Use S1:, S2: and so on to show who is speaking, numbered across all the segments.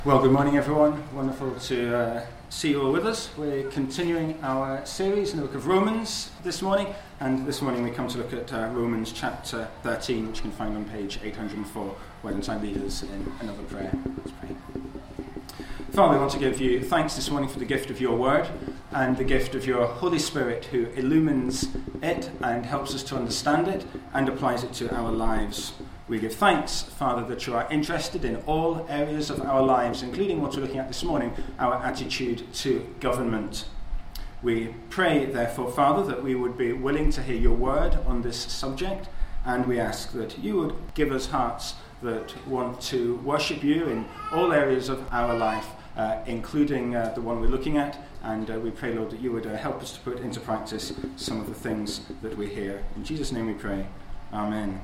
S1: Well, good morning everyone. Wonderful to see you all with us. We're continuing our series in the book of Romans this morning, and this morning we come to look at Romans chapter 13, which you can find on page 804. Why don't I lead us in another prayer? Let's pray. Father, we want to give you thanks this morning for the gift of your word and the gift of your Holy Spirit, who illumines it and helps us to understand it and applies it to our lives. We give thanks, Father, that you are interested in all areas of our lives, including what we're looking at this morning, our attitude to government. We pray, therefore, Father, that we would be willing to hear your word on this subject, and we ask that you would give us hearts that want to worship you in all areas of our life, including the one we're looking at, and we pray, Lord, that you would help us to put into practice some of the things that we hear. In Jesus' name we pray. Amen.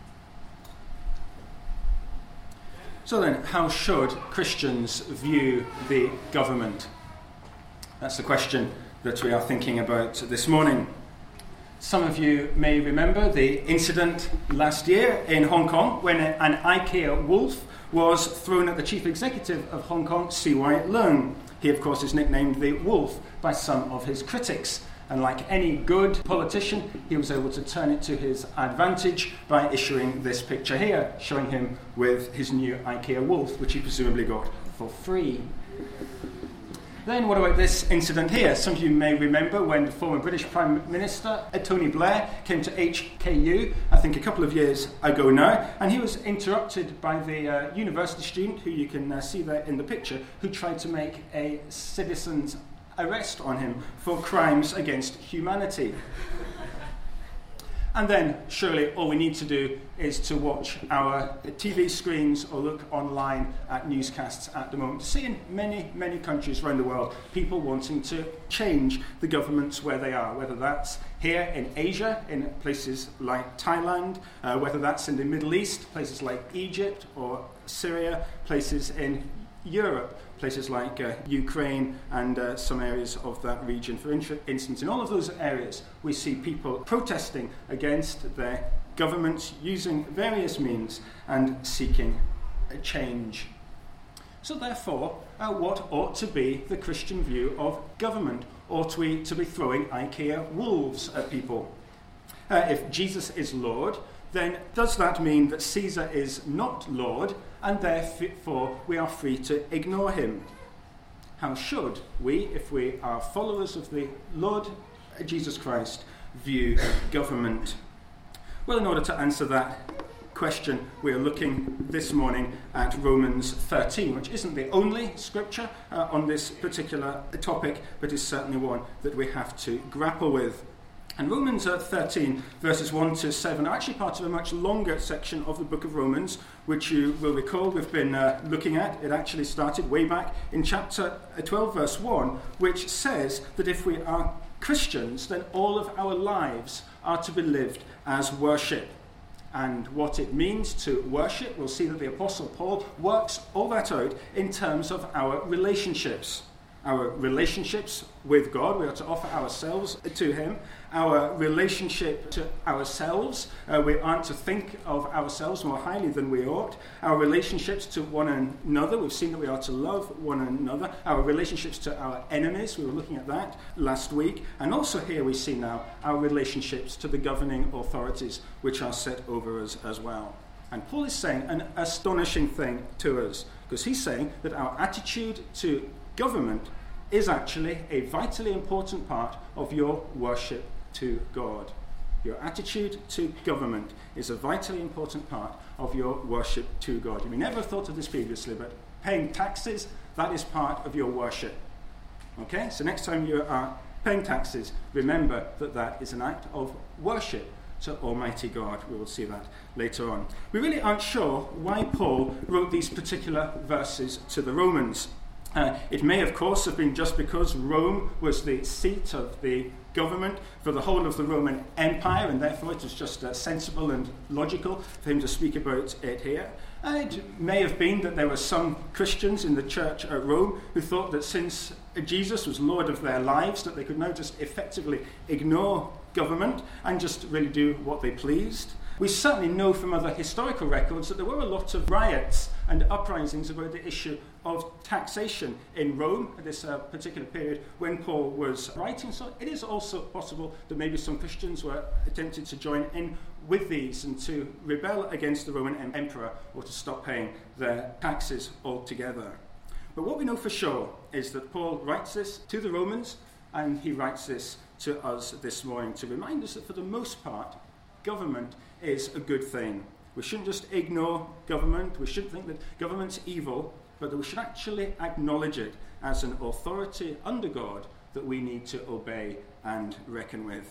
S1: So then, how should Christians view the government? That's the question that we are thinking about this morning. Some of you may remember the incident last year in Hong Kong when an IKEA wolf was thrown at the chief executive of Hong Kong, CY Leung. He, of course, is nicknamed the Wolf by some of his critics. And like any good politician, he was able to turn it to his advantage by issuing this picture here, showing him with his new IKEA wolf, which he presumably got for free. Then what about this incident here? Some of you may remember when the former British Prime Minister, Tony Blair, came to HKU, I think a couple of years ago now, and he was interrupted by the university student, who you can see there in the picture, who tried to make a citizen's arrest on him for crimes against humanity. And then, surely, all we need to do is to watch our TV screens or look online at newscasts at the moment to see in many, many countries around the world people wanting to change the governments where they are, whether that's here in Asia, in places like Thailand, whether that's in the Middle East, places like Egypt or Syria, places in Europe, places like Ukraine and some areas of that region. For instance, in all of those areas, we see people protesting against their governments using various means and seeking a change. So therefore, what ought to be the Christian view of government? Ought we to be throwing IKEA wolves at people? If Jesus is Lord, then does that mean that Caesar is not Lord, and therefore we are free to ignore him? How should we, if we are followers of the Lord Jesus Christ, view government? Well, in order to answer that question, we are looking this morning at Romans 13, which isn't the only scripture on this particular topic, but is certainly one that we have to grapple with. And Romans 13, verses 1 to 7, are actually part of a much longer section of the book of Romans, which you will recall we've been looking at. It actually started way back in chapter 12, verse 1, which says that if we are Christians, then all of our lives are to be lived as worship. And what it means to worship, we'll see that the Apostle Paul works all that out in terms of our relationships. Our relationships with God, we are to offer ourselves to him. Our relationship to ourselves, we aren't to think of ourselves more highly than we ought. Our relationships to one another, we've seen that we are to love one another. Our relationships to our enemies, we were looking at that last week. And also here we see now our relationships to the governing authorities, which are set over us as well. And Paul is saying an astonishing thing to us, because he's saying that our attitude to government is actually a vitally important part of your worship to God. Your attitude to government is a vitally important part of your worship to God. You may never have thought of this previously, but paying taxes, that is part of your worship. Okay? So next time you are paying taxes, remember that that is an act of worship to Almighty God. We will see that later on. We really aren't sure why Paul wrote these particular verses to the Romans. It may, of course, have been just because Rome was the seat of the government for the whole of the Roman Empire, and therefore it was just sensible and logical for him to speak about it here. It may have been that there were some Christians in the church at Rome who thought that since Jesus was Lord of their lives, that they could now just effectively ignore government and just really do what they pleased. We certainly know from other historical records that there were a lot of riots and uprisings about the issue of taxation in Rome at this particular period when Paul was writing. So it is also possible that maybe some Christians were tempted to join in with these and to rebel against the Roman emperor or to stop paying their taxes altogether. But what we know for sure is that Paul writes this to the Romans, and he writes this to us this morning to remind us that for the most part, government is a good thing. We shouldn't just ignore government. We shouldn't think that government's evil, but that we should actually acknowledge it as an authority under God that we need to obey and reckon with.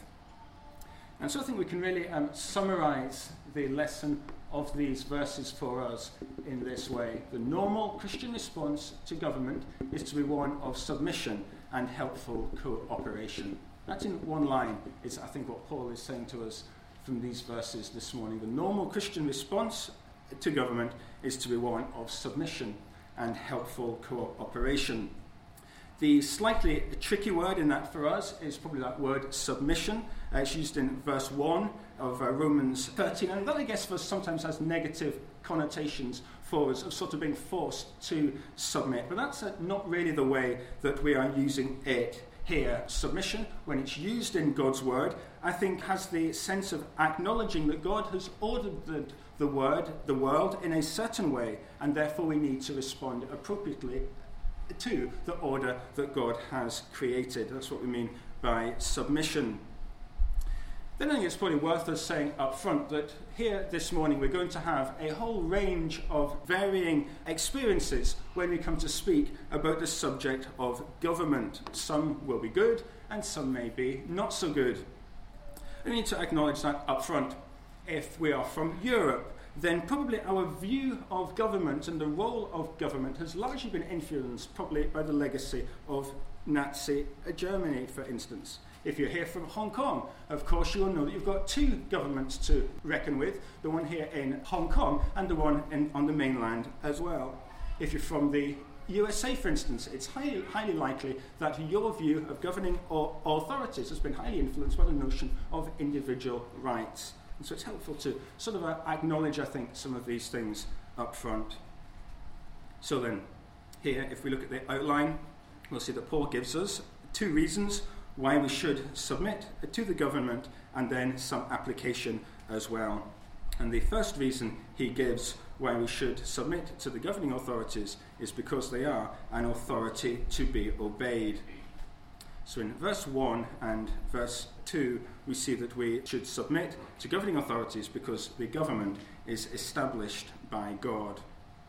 S1: And so I think we can really summarize the lesson of these verses for us in this way. The normal Christian response to government is to be one of submission and helpful cooperation. That's in one line, is I think what Paul is saying to us from these verses this morning. The normal Christian response to government is to be one of submission and helpful cooperation. The slightly tricky word in that for us is probably that word submission. It's used in verse 1 of Romans 13, and that I guess for us sometimes has negative connotations for us of sort of being forced to submit. But that's not really the way that we are using it here. Submission, when it's used in God's word, I think has the sense of acknowledging that God has ordered the world in a certain way, and therefore we need to respond appropriately to the order that God has created. That's what we mean by submission. Then I think it's probably worth us saying up front that here this morning we're going to have a whole range of varying experiences when we come to speak about the subject of government. Some will be good and some may be not so good. We need to acknowledge that up front. If we are from Europe, then probably our view of government and the role of government has largely been influenced probably by the legacy of Nazi Germany, for instance. If you're here from Hong Kong, of course you'll know that you've got two governments to reckon with, the one here in Hong Kong and the one on the mainland as well. If you're from the USA, for instance, it's highly likely that your view of governing authorities has been highly influenced by the notion of individual rights. And so it's helpful to sort of acknowledge, I think, some of these things up front. So then, here, if we look at the outline, we'll see that Paul gives us two reasons why we should submit to the government, and then some application as well. And the first reason he gives why we should submit to the governing authorities is because they are an authority to be obeyed. So in verse 1 and verse 2, we see that we should submit to governing authorities because the government is established by God.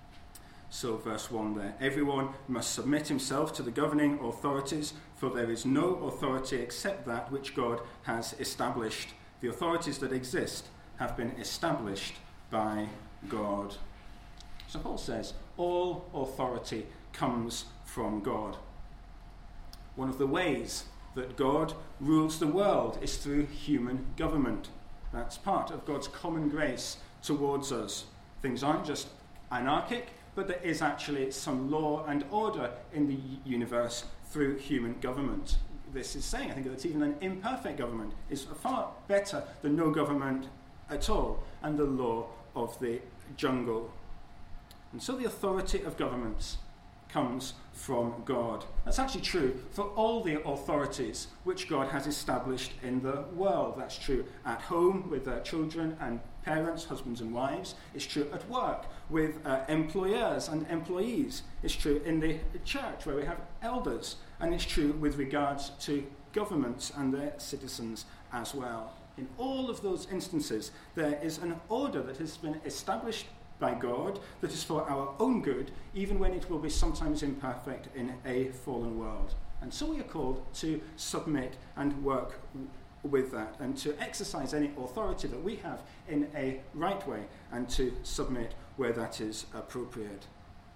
S1: So verse 1 there, everyone must submit himself to the governing authorities, for there is no authority except that which God has established. The authorities that exist have been established by God. So Paul says, all authority comes from God. One of the ways that God rules the world is through human government. That's part of God's common grace towards us. Things aren't just anarchic, but there is actually some law and order in the universe through human government. This is saying, I think, that even an imperfect government is far better than no government at all, and the law of the jungle. And so the authority of governments comes from God. That's actually true for all the authorities which God has established in the world. That's true at home with children and parents, husbands and wives. It's true at work with employers and employees. It's true in the church where we have elders. And it's true with regards to governments and their citizens as well. In all of those instances, there is an order that has been established by God that is for our own good, even when it will be sometimes imperfect in a fallen world. And so we are called to submit and work with that, and to exercise any authority that we have in a right way, and to submit where that is appropriate.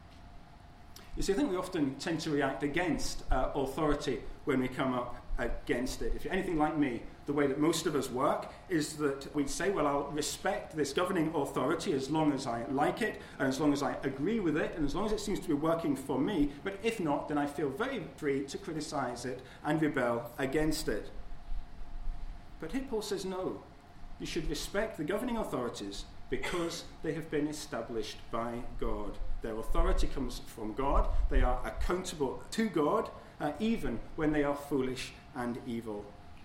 S1: You see, I think we often tend to react against authority when we come up against it. If you're anything like me, the way that most of us work is that we say, well, I'll respect this governing authority as long as I like it, and as long as I agree with it, and as long as it seems to be working for me, but if not, then I feel very free to criticize it and rebel against it. But here Paul says, no, You should respect the governing authorities because they have been established by God. Their authority comes from God. They are accountable to God, even when they are foolish and evil.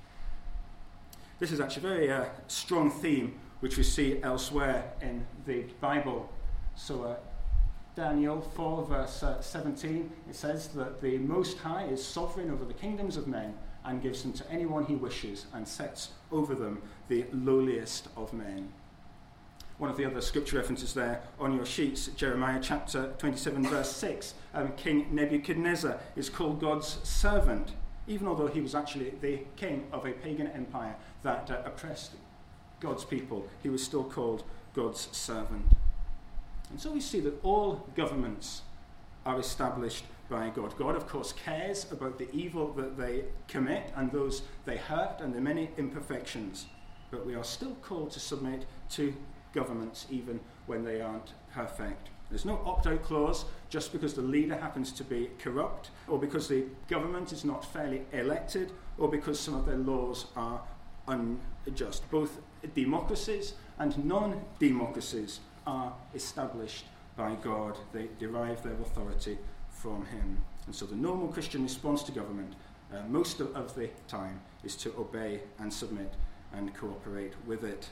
S1: This is actually a very strong theme which we see elsewhere in the Bible. So Daniel 4 verse 17, it says that the Most High is sovereign over the kingdoms of men and gives them to anyone he wishes and sets over them the lowliest of men. One of the other scripture references there on your sheets, Jeremiah chapter 27 verse 6, King Nebuchadnezzar is called God's servant, even although he was actually the king of a pagan empire that oppressed God's people. He was still called God's servant. And so we see that all governments are established by God. God, of course, cares about the evil that they commit and those they hurt and the many imperfections. But we are still called to submit to governments even when they aren't perfect. There's no opt-out clause just because the leader happens to be corrupt, or because the government is not fairly elected, or because some of their laws are unjust. Both democracies and non-democracies are established by God. They derive their authority from him. And so the normal Christian response to government most of the time is to obey and submit and cooperate with it.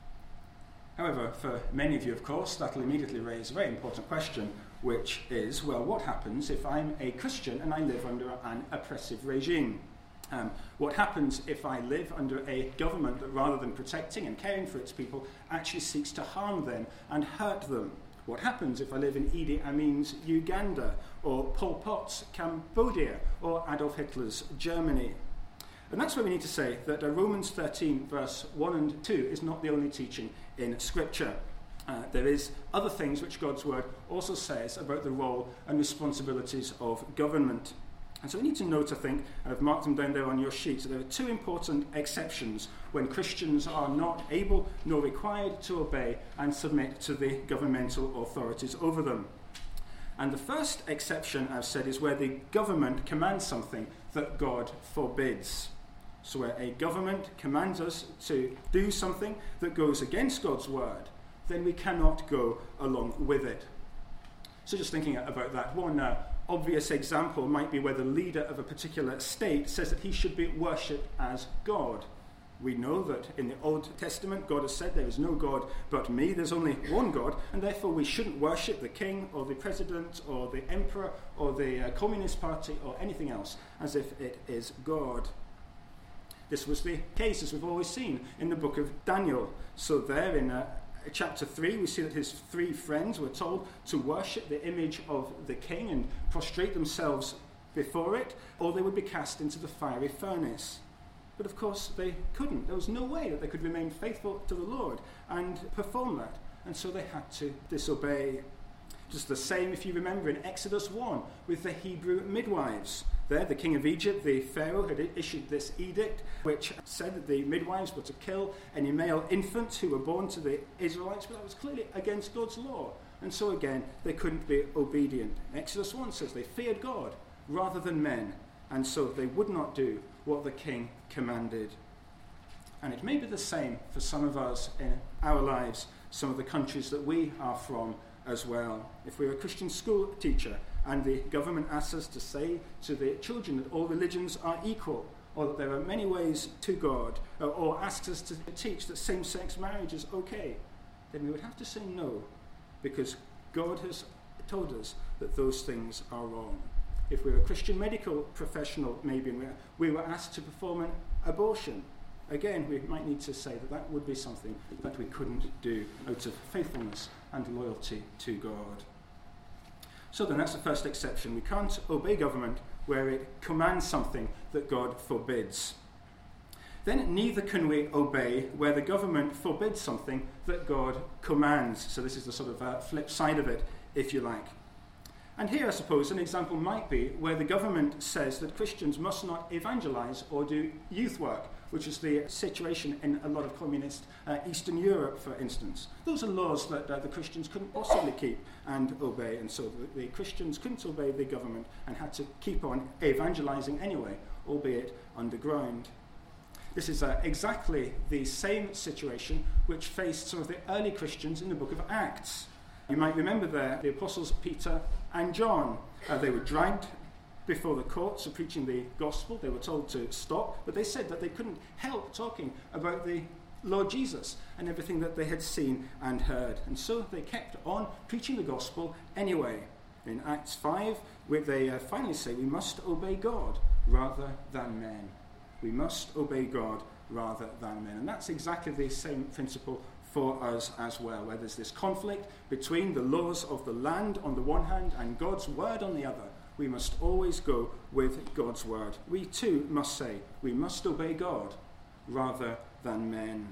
S1: However, for many of you, of course, that will immediately raise a very important question, which is, well, what happens if I'm a Christian and I live under an oppressive regime? What happens if I live under a government that, rather than protecting and caring for its people, actually seeks to harm them and hurt them? What happens if I live in Idi Amin's Uganda, or Pol Pot's Cambodia, or Adolf Hitler's Germany? And that's where we need to say that Romans 13 verse 1 and 2 is not the only teaching in Scripture. There is other things which God's word also says about the role and responsibilities of government. And so we need to note, I think, and I've marked them down there on your sheets, that there are two important exceptions when Christians are not able nor required to obey and submit to the governmental authorities over them. And the first exception, I've said, is where the government commands something that God forbids. So where a government commands us to do something that goes against God's word, then we cannot go along with it. So just thinking about that, one obvious example might be where the leader of a particular state says that he should be worshipped as God. We know that in the Old Testament, God has said there is no God but me, there's only one God, and therefore we shouldn't worship the king or the president or the emperor or the Communist Party or anything else as if it is God. This was the case, as we've always seen, in the book of Daniel. So there in chapter 3, we see that his three friends were told to worship the image of the king and prostrate themselves before it, or they would be cast into the fiery furnace. But of course they couldn't. There was no way that they could remain faithful to the Lord and perform that. And so they had to disobey. Just the same, if you remember, in Exodus 1 with the Hebrew midwives. There, the king of Egypt, the Pharaoh, had issued this edict which said that the midwives were to kill any male infants who were born to the Israelites, but that was clearly against God's law. And so again, they couldn't be obedient. Exodus 1 says they feared God rather than men, and so they would not do what the king commanded. And it may be the same for some of us in our lives, some of the countries that we are from as well. If we're a Christian school teacher and the government asks us to say to the children that all religions are equal, or that there are many ways to God, or asks us to teach that same-sex marriage is okay, then we would have to say no, because God has told us that those things are wrong. If we're a Christian medical professional, maybe we were asked to perform an abortion, again, we might need to say that that would be something that we couldn't do out of faithfulness and loyalty to God. So then that's the first exception. We can't obey government where it commands something that God forbids. Then neither can we obey where the government forbids something that God commands. So this is the sort of flip side of it, if you like. And here, I suppose, an example might be where the government says that Christians must not evangelize or do youth work, which is the situation in a lot of communist Eastern Europe, for instance. Those are laws that the Christians couldn't possibly keep and obey, and so the Christians couldn't obey the government and had to keep on evangelizing anyway, albeit underground. This is exactly the same situation which faced some of the early Christians in the book of Acts. You might remember there the apostles Peter and John. They were dragged before the courts for preaching the gospel. They were told to stop, but they said that they couldn't help talking about the Lord Jesus and everything that they had seen and heard. And so they kept on preaching the gospel anyway. In Acts 5, where they finally say, we must obey God rather than men. We must obey God rather than men. And that's exactly the same principle for us as well, where there's this conflict between the laws of the land on the one hand and God's word on the other. We must always go with God's word. We too must say, we must obey God rather than men.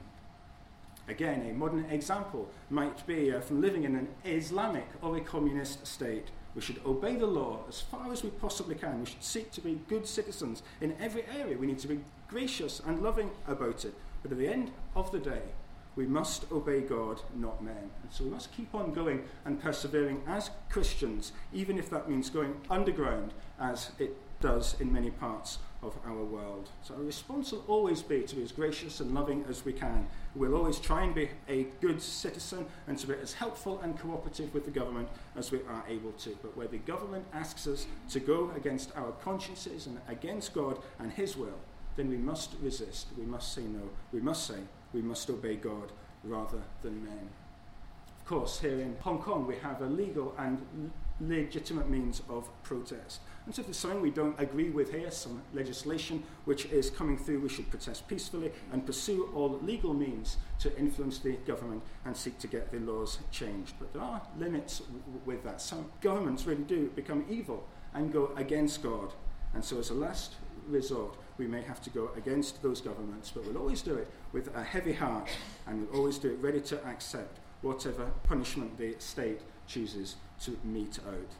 S1: Again, a modern example might be from living in an Islamic or a communist state. We should obey the law as far as we possibly can. We should seek to be good citizens in every area. We need to be gracious and loving about it. But at the end of the day, we must obey God, not men. And so we must keep on going and persevering as Christians, even if that means going underground, as it does in many parts of our world. So our response will always be to be as gracious and loving as we can. We'll always try and be a good citizen and to be as helpful and cooperative with the government as we are able to. But where the government asks us to go against our consciences and against God and his will, then we must resist. We must say no. We must say we must obey God rather than men. Of course, here in Hong Kong, we have a legal and legitimate means of protest. And so if there's something we don't agree with here, some legislation which is coming through, we should protest peacefully and pursue all legal means to influence the government and seek to get the laws changed. But there are limits with that. Some governments really do become evil and go against God. And so as a last resort, we may have to go against those governments, but we'll always do it with a heavy heart, and we'll always do it ready to accept whatever punishment the state chooses to mete out.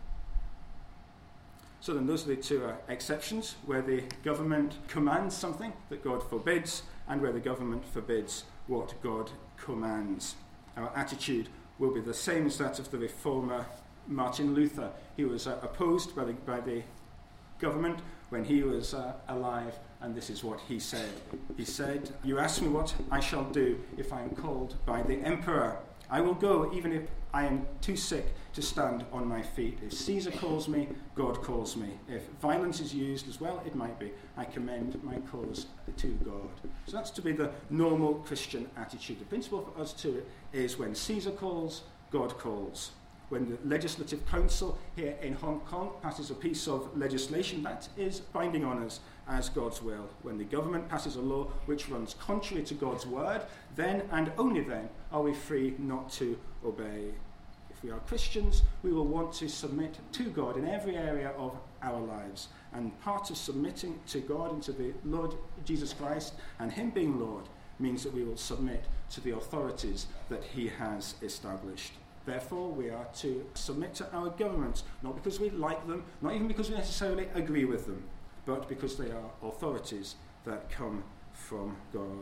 S1: So then those are the two exceptions, where the government commands something that God forbids, and where the government forbids what God commands. Our attitude will be the same as that of the reformer Martin Luther. He was opposed by the government when he was alive, and this is what he said. He said, "You ask me what I shall do if I am called by the emperor. I will go even if I am too sick to stand on my feet. If Caesar calls me, God calls me. If violence is used as well, it might be. I commend my cause to God." So that's to be the normal Christian attitude. The principle for us too is when Caesar calls, God calls. When the Legislative Council here in Hong Kong passes a piece of legislation, that is binding on us as God's will. When the government passes a law which runs contrary to God's word, then and only then are we free not to obey. If we are Christians, we will want to submit to God in every area of our lives. And part of submitting to God and to the Lord Jesus Christ and him being Lord means that we will submit to the authorities that he has established. Therefore, we are to submit to our governments, not because we like them, not even because we necessarily agree with them, but because they are authorities that come from God.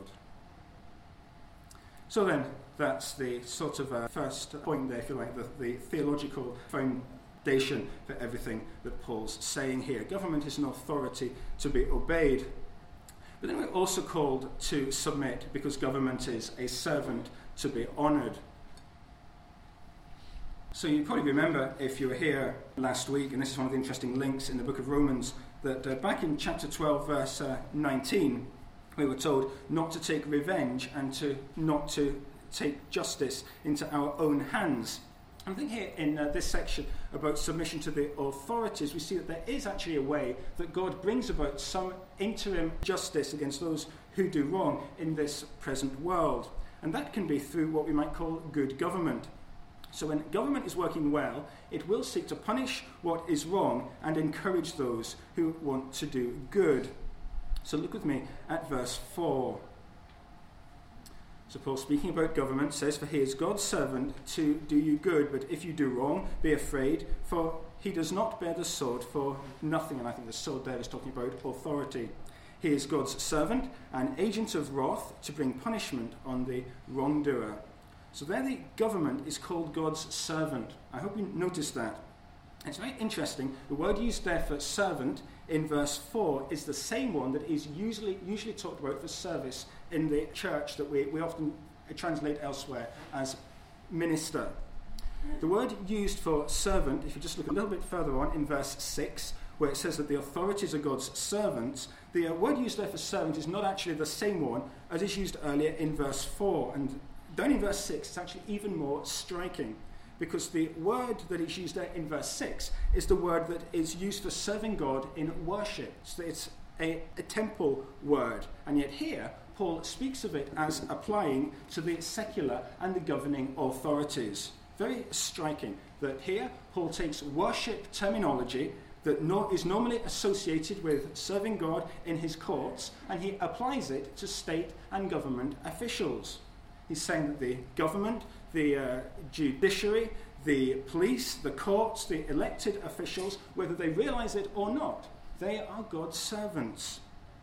S1: So then, that's the sort of first point there, if you like, the theological foundation for everything that Paul's saying here. Government is an authority to be obeyed. But then we're also called to submit because government is a servant to be honoured. So you probably remember, if you were here last week, and this is one of the interesting links in the book of Romans, that back in chapter 12, verse 19, we were told not to take revenge and not to take justice into our own hands. I think here in this section about submission to the authorities, we see that there is actually a way that God brings about some interim justice against those who do wrong in this present world. And that can be through what we might call good government. So when government is working well, it will seek to punish what is wrong and encourage those who want to do good. So look with me at verse 4. So Paul, speaking about government, says, "For he is God's servant to do you good, but if you do wrong, be afraid, for he does not bear the sword for nothing." And I think the sword there is talking about authority. He is God's servant, an agent of wrath to bring punishment on the wrongdoer. So there the government is called God's servant. I hope you noticed that. It's very interesting. The word used there for servant in verse 4 is the same one that is usually talked about for service in the church that we often translate elsewhere as minister. The word used for servant, if you just look a little bit further on in verse 6, where it says that the authorities are God's servants, the word used there for servant is not actually the same one as is used earlier in verse 4. And down in verse 6, it's actually even more striking, because the word that is used there in verse 6 is the word that is used for serving God in worship. So it's a temple word. And yet here, Paul speaks of it as applying to the secular and the governing authorities. Very striking that here Paul takes worship terminology that is normally associated with serving God in his courts, and he applies it to state and government officials. He's saying that the government, the judiciary, the police, the courts, the elected officials, whether they realize it or not, they are God's servants.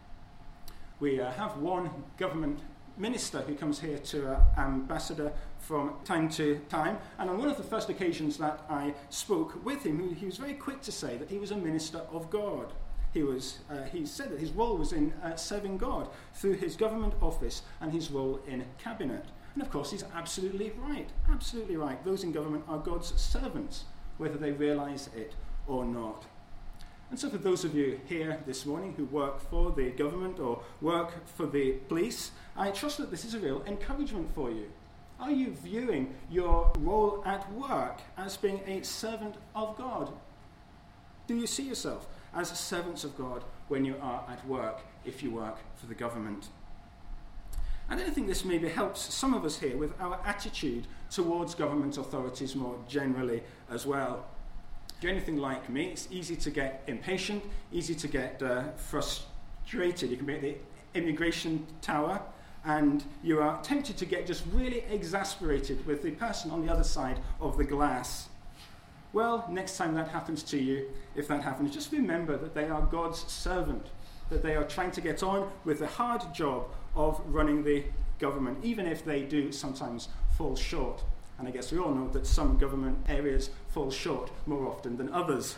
S1: We have one government minister who comes here to ambassador from time to time, and on one of the first occasions that I spoke with him, he was very quick to say that he was a minister of God. He said that his role was in serving God through his government office and his role in cabinet. And of course he's absolutely right. Those in government are God's servants, whether they realize it or not. And so for those of you here this morning who work for the government or work for the police, I trust that this is a real encouragement for you. Are you viewing your role at work as being a servant of God? Do you see yourself as servants of God when you are at work, if you work for the government? And I think this maybe helps some of us here with our attitude towards government authorities more generally as well. If you're anything like me, it's easy to get impatient, easy to get frustrated. You can be at the immigration tower and you are tempted to get just really exasperated with the person on the other side of the glass. Well, next time that happens to you, if that happens, just remember that they are God's servant, that they are trying to get on with the hard job of running the government, even if they do sometimes fall short. And I guess we all know that some government areas fall short more often than others.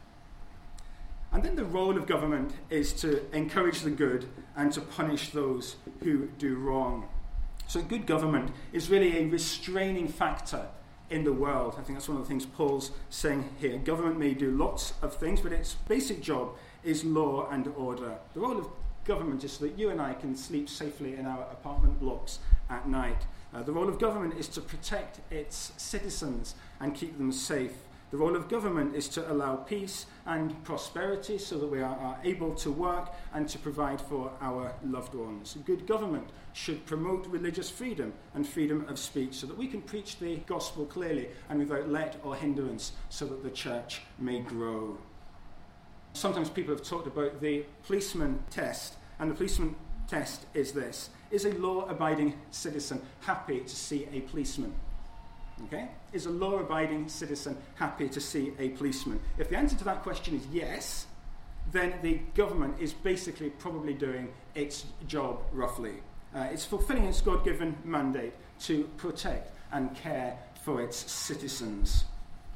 S1: And then the role of government is to encourage the good and to punish those who do wrong. So good government is really a restraining factor in the world. I think that's one of the things Paul's saying here. Government may do lots of things, but its basic job is law and order. The role of government is so that you and I can sleep safely in our apartment blocks at night. The role of government is to protect its citizens and keep them safe. The role of government is to allow peace and prosperity so that we are able to work and to provide for our loved ones. Good government should promote religious freedom and freedom of speech so that we can preach the gospel clearly and without let or hindrance so that the church may grow. Sometimes people have talked about the policeman test, and the policeman test is this: is a law-abiding citizen happy to see a policeman? Okay? Is a law-abiding citizen happy to see a policeman? If the answer to that question is yes, then the government is basically probably doing its job roughly. It's fulfilling its God-given mandate to protect and care for its citizens.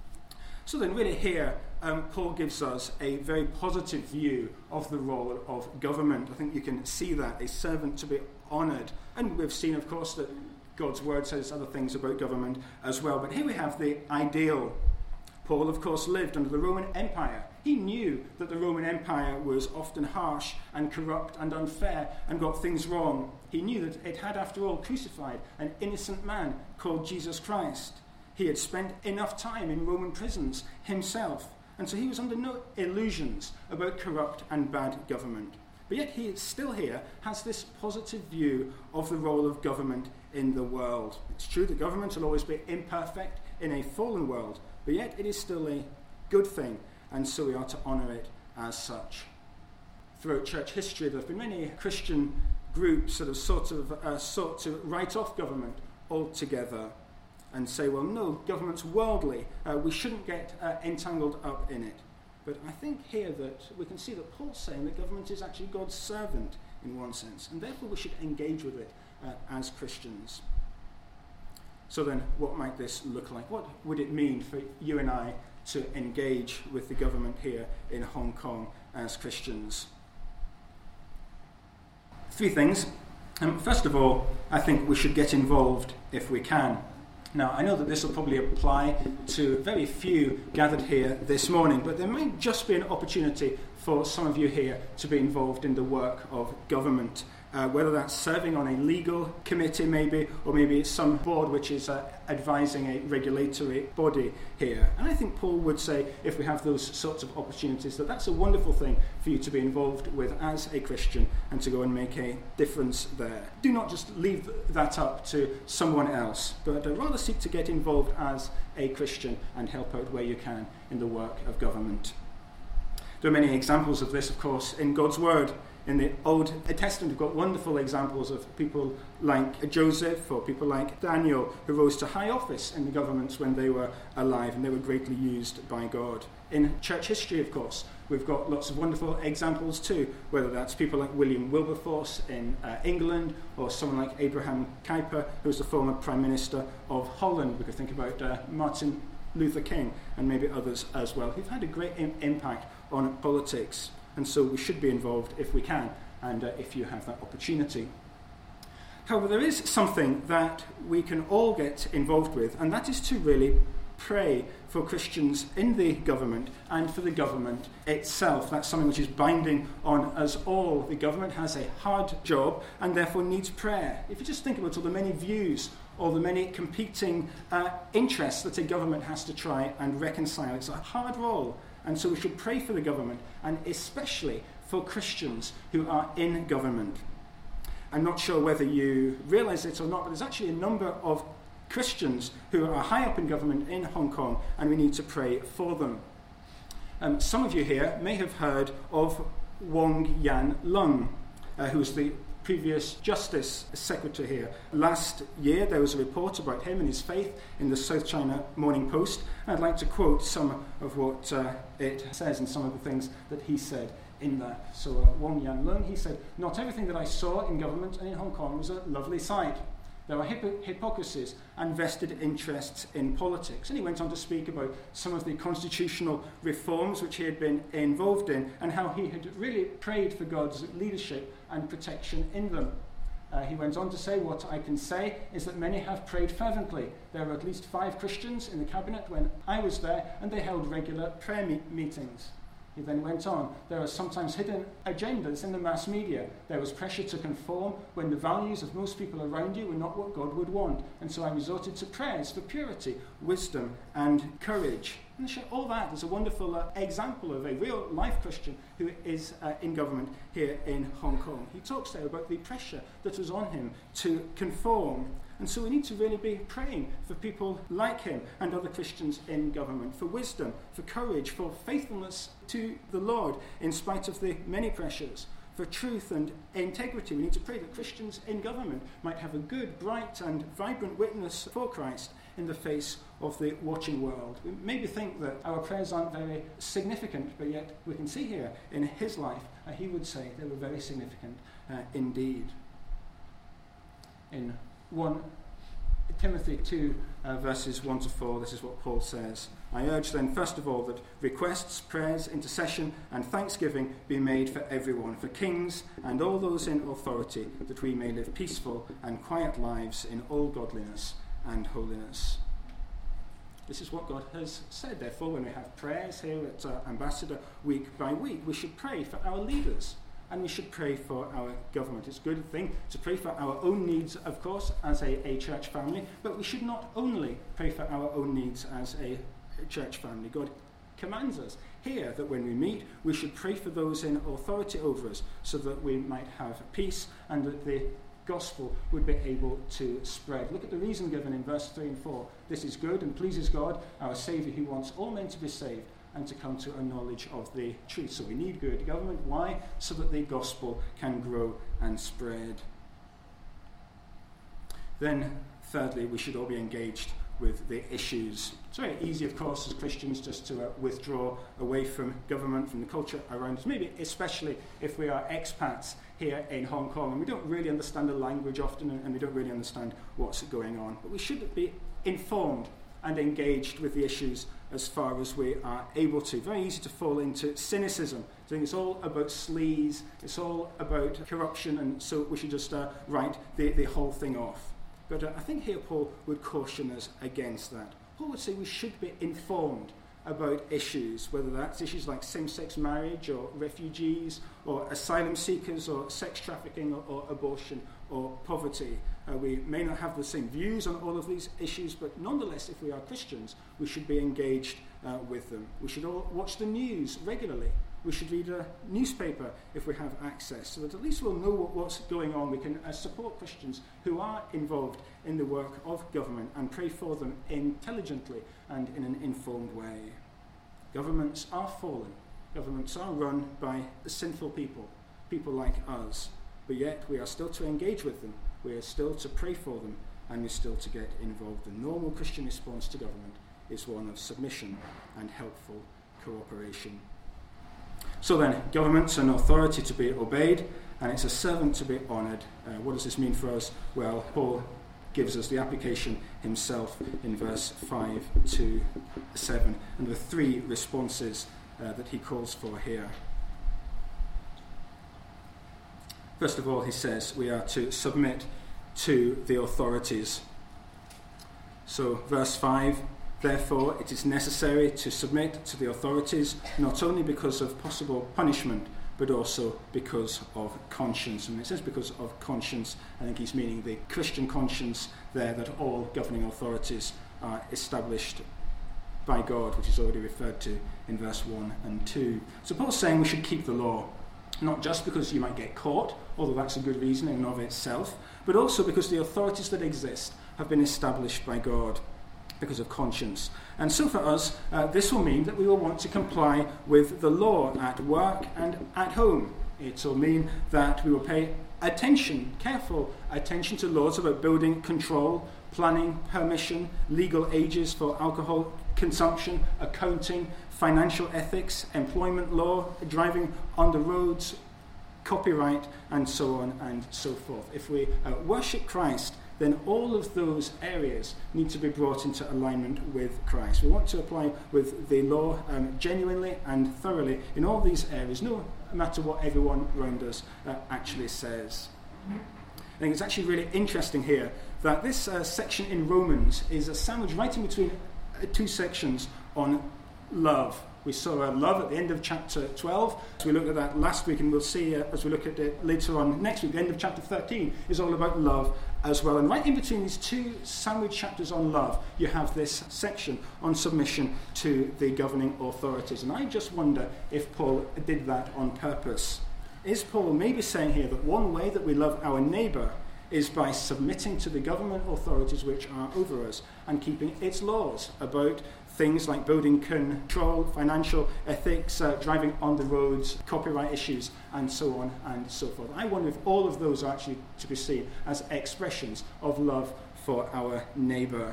S1: So then really here, Paul gives us a very positive view of the role of government. I think you can see that, a servant to be honoured. And we've seen, of course, that God's word says other things about government as well. But here we have the ideal. Paul, of course, lived under the Roman Empire. He knew that the Roman Empire was often harsh and corrupt and unfair and got things wrong. He knew that it had, after all, crucified an innocent man called Jesus Christ. He had spent enough time in Roman prisons himself, and so he was under no illusions about corrupt and bad government. But yet he still here has this positive view of the role of government in the world. It's true that government will always be imperfect in a fallen world, but yet it is still a good thing, and so we are to honour it as such. Throughout church history, there have been many Christian groups that have sought to write off government altogether and say, well, no, government's worldly. We shouldn't get entangled up in it. But I think here that we can see that Paul's saying that government is actually God's servant in one sense, and therefore we should engage with it as Christians. So then, what might this look like? What would it mean for you and I to engage with the government here in Hong Kong as Christians? 3 things. First of all, I think we should get involved if we can. Now, I know that this will probably apply to very few gathered here this morning, but there might just be an opportunity for some of you here to be involved in the work of government, whether that's serving on a legal committee maybe, or maybe some board which is advising a regulatory body here. And I think Paul would say, if we have those sorts of opportunities, that that's a wonderful thing for you to be involved with as a Christian and to go and make a difference there. Do not just leave that up to someone else, but rather seek to get involved as a Christian and help out where you can in the work of government. There are many examples of this, of course, in God's Word. In the Old Testament, we've got wonderful examples of people like Joseph or people like Daniel, who rose to high office in the governments when they were alive, and they were greatly used by God. In church history, of course, we've got lots of wonderful examples too, whether that's people like William Wilberforce in England, or someone like Abraham Kuyper, who was the former Prime Minister of Holland. We could think about Martin Luther King and maybe others as well, who've had a great impact on politics. And so we should be involved if we can, and if you have that opportunity. However, there is something that we can all get involved with, and that is to really pray for Christians in the government and for the government itself. That's something which is binding on us all. The government has a hard job and therefore needs prayer. If you just think about all the many views or the many competing interests that a government has to try and reconcile, it's a hard role. And so we should pray for the government, and especially for Christians who are in government. I'm not sure whether you realise it or not, but there's actually a number of Christians who are high up in government in Hong Kong, and we need to pray for them. Some of you here may have heard of Wong Yan Lung, who was the previous Justice Secretary here. Last year there was a report about him and his faith in the South China Morning Post, and I'd like to quote some of what it says and some of the things that he said in that. So Wong Yan Lung, he said, "Not everything that I saw in government and in Hong Kong was a lovely sight. There are hypocrisies and vested interests in politics." And he went on to speak about some of the constitutional reforms which he had been involved in and how he had really prayed for God's leadership and protection in them. He went on to say, "What I can say is that many have prayed fervently. There were at least 5 Christians in the cabinet when I was there, and they held regular prayer meetings." He then went on, "There are sometimes hidden agendas in the mass media. There was pressure to conform when the values of most people around you were not what God would want. And so I resorted to prayers for purity, wisdom, and courage." And all that is a wonderful example of a real life Christian who is in government here in Hong Kong. He talks there about the pressure that was on him to conform. And so we need to really be praying for people like him and other Christians in government, for wisdom, for courage, for faithfulness to the Lord in spite of the many pressures, for truth and integrity. We need to pray that Christians in government might have a good, bright and vibrant witness for Christ in the face of the watching world. We maybe think that our prayers aren't very significant, but yet we can see here in his life, he would say they were very significant indeed. In 1 Timothy 2, verses 1 to 4, this is what Paul says. "I urge then, first of all, that requests, prayers, intercession, and thanksgiving be made for everyone, for kings and all those in authority, that we may live peaceful and quiet lives in all godliness and holiness." This is what God has said. Therefore, when we have prayers here at Ambassador week by week, we should pray for our leaders. And we should pray for our government. It's a good thing to pray for our own needs, of course, as a church family, but we should not only pray for our own needs as a church family. God commands us here that when we meet, we should pray for those in authority over us so that we might have peace and that the gospel would be able to spread. Look at the reason given in verse 3 and 4. "This is good and pleases God, our Saviour, who wants all men to be saved and to come to a knowledge of the truth." So we need good government. Why? So that the gospel can grow and spread. Then, thirdly, we should all be engaged with the issues. It's very easy, of course, as Christians just to withdraw away from government, from the culture around us, maybe especially if we are expats here in Hong Kong and we don't really understand the language often and we don't really understand what's going on. But we should be informed and engaged with the issues as far as we are able to. Very easy to fall into cynicism, saying it's all about sleaze, it's all about corruption, and so we should just write the whole thing off. But I think here Paul would caution us against that. Paul would say we should be informed about issues, whether that's issues like same-sex marriage or refugees or asylum seekers or sex trafficking or abortion or poverty. We may not have the same views on all of these issues, but nonetheless, if we are Christians, we should be engaged with them. We should all watch the news regularly. We should read a newspaper if we have access, so that at least we'll know what's going on. We can support Christians who are involved in the work of government and pray for them intelligently and in an informed way. Governments are fallen. Governments are run by sinful people, people like us. But yet we are still to engage with them. We are still to pray for them, and we're still to get involved. The normal Christian response to government is one of submission and helpful cooperation. So then, government's an authority to be obeyed, and it's a servant to be honoured. What does this mean for us? Well, Paul gives us the application himself in verse 5 to 7, and the three responses that he calls for here. First of all, he says we are to submit to the authorities. So, verse 5, therefore it is necessary to submit to the authorities, not only because of possible punishment, but also because of conscience. And it says because of conscience. I think he's meaning the Christian conscience there, that all governing authorities are established by God, which is already referred to in verse 1 and 2. So Paul's saying we should keep the law, not just because you might get caught, although that's a good reason in and of itself, but also because the authorities that exist have been established by God because of conscience. And so for us, this will mean that we will want to comply with the law at work and at home. It will mean that we will pay attention, careful attention to laws about building control, planning, permission, legal ages for alcohol consumption, accounting, financial ethics, employment law, driving on the roads, copyright, and so on and so forth. If we worship Christ, then all of those areas need to be brought into alignment with Christ. We want to apply with the law genuinely and thoroughly in all these areas, no matter what everyone around us actually says. I think it's actually really interesting here that this section in Romans is a sandwich right in between two sections on love. We saw love at the end of chapter 12. So we looked at that last week, and we'll see as we look at it later on next week. The end of chapter 13 is all about love as well. And right in between these two sandwich chapters on love, you have this section on submission to the governing authorities. And I just wonder if Paul did that on purpose. Is Paul maybe saying here that one way that we love our neighbour is by submitting to the government authorities which are over us and keeping its laws about things like building control, financial ethics, driving on the roads, copyright issues, and so on and so forth. I wonder if all of those are actually to be seen as expressions of love for our neighbour.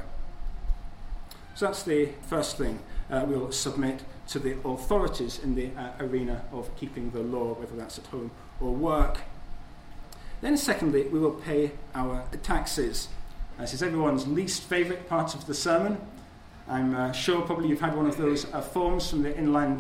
S1: So that's the first thing. We'll submit to the authorities in the arena of keeping the law, whether that's at home or work. Then secondly, we will pay our taxes. This is everyone's least favourite part of the sermon. I'm sure probably you've had one of those forms from the Inland